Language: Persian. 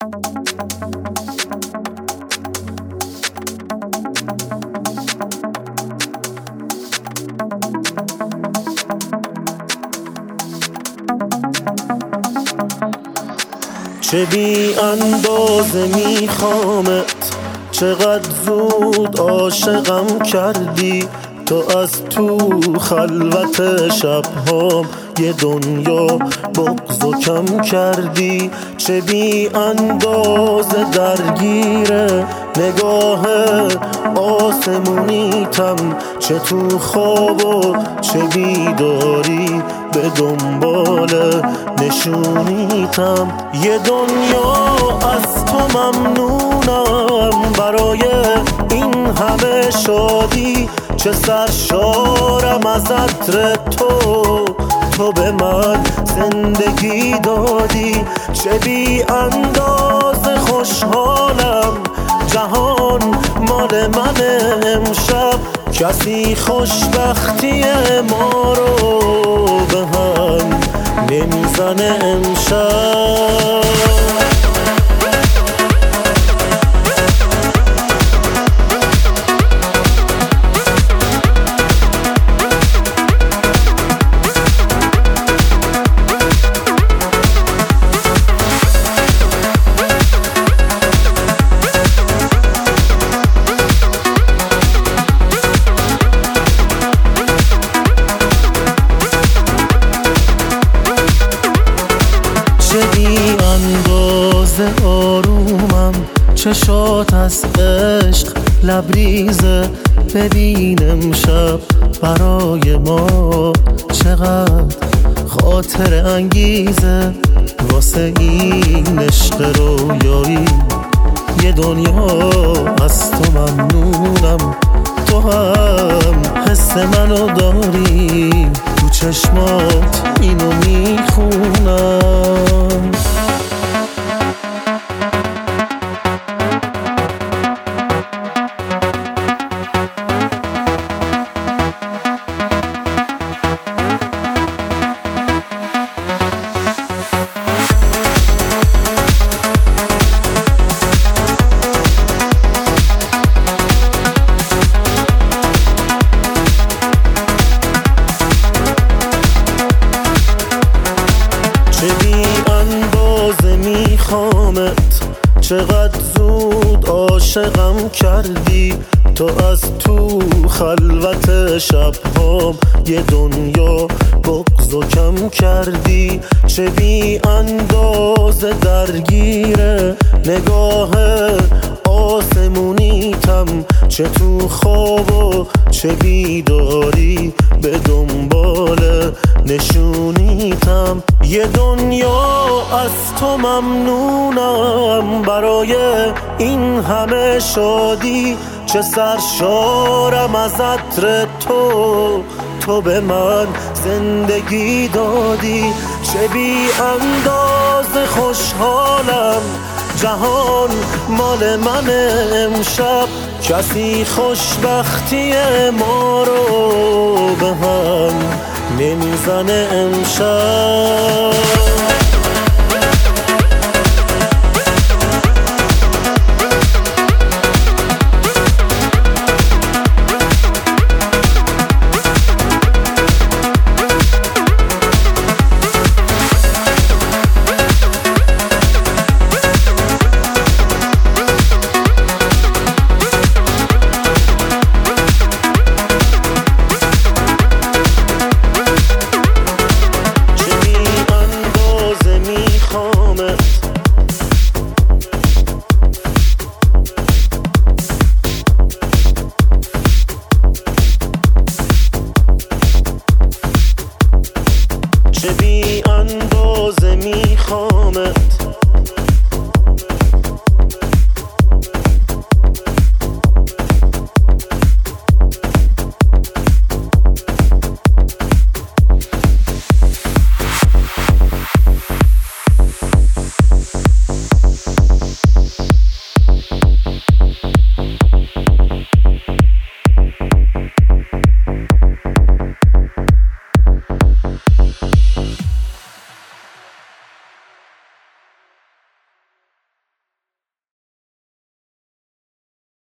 چه بی اندازه میخوامت، چقدر زود عاشقم کردی. تو از تو خلوت شبهام یه دنیا بغض و کم کردی. چه بی اندازه درگیره نگاه آسمونیتم، چه تو خواب و چه بیداری به دنبال نشونیتم. یه دنیا از تو ممنونم، برای این همه شادی. چه سرشارم از عطر تو به من زندگی دادی. چه بی اندازه خوشحالم، جهان مال من امشب. کسی خوشبختی ما رو به هم نمیزنه امشب. چه بی اندازه آرومم، چشات از عشق لبریزه. ببین امشب برای ما چقدر خاطر انگیزه. واسه این عشق رویایی یه دنیا از تو ممنونم. تو هم حس منو داری، تو چشمات اینو میخونم. چه بی اندازه میخوامت، چقدر زود عاشقم کردی. تو از تو خلوت شبهام یه دنیا بغض و کم کردی. چه بی اندازه درگیره نگاه آسمونیتم، چه تو خواب و چه بیداری به دنبال نشونیتم. یه دنیا از تو ممنونم، برای این همه شادی. چه سرشارم از عطر تو به من زندگی دادی. چه بی اندازه خوشحالم، جهان مال من امشب. کسی خوشبختی ما رو به هم نمیزنه امشب.